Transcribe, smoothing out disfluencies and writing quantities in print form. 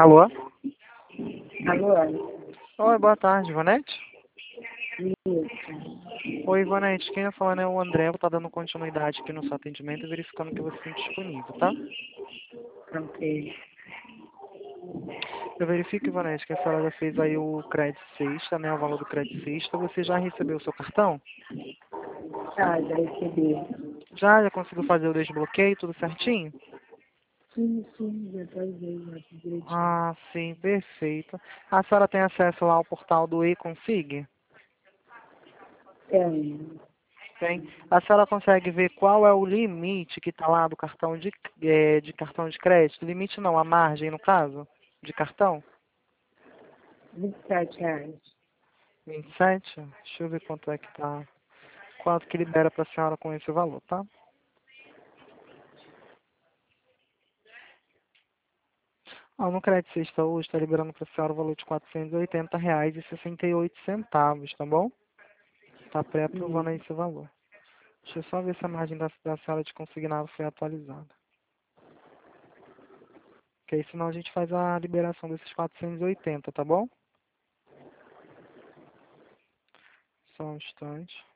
Alô? Alô? Oi, boa tarde, Ivonete? Isso. Oi, Ivonete, quem tá falando é o André, vou estar dando continuidade aqui no seu atendimento e verificando que você tem disponível, tá? Ok. Eu verifico, Ivonete, que a senhora já fez aí o crédito sexta, né, o valor do crédito sexta. Você já recebeu o seu cartão? Já recebi. Já conseguiu fazer o desbloqueio, tudo certinho? Sim, já tá vendo, já direitinho. Ah, sim, perfeito. A senhora tem acesso lá ao portal do eConsig? Tenho. Tem. A senhora consegue ver qual é o limite que está lá do cartão de cartão de crédito? Limite não, a margem no caso, de cartão? R$ 27. 27? Deixa eu ver quanto é que tá. Quanto que libera para a senhora com esse valor, tá? Ah, no crédito sexta hoje está liberando para a senhora o valor de R$ 480,68, tá bom? Está pré-aprovando aí esse valor. Deixa eu só ver se a margem da senhora de consignado foi atualizada. Porque aí senão a gente faz a liberação desses 480, tá bom? Só um instante.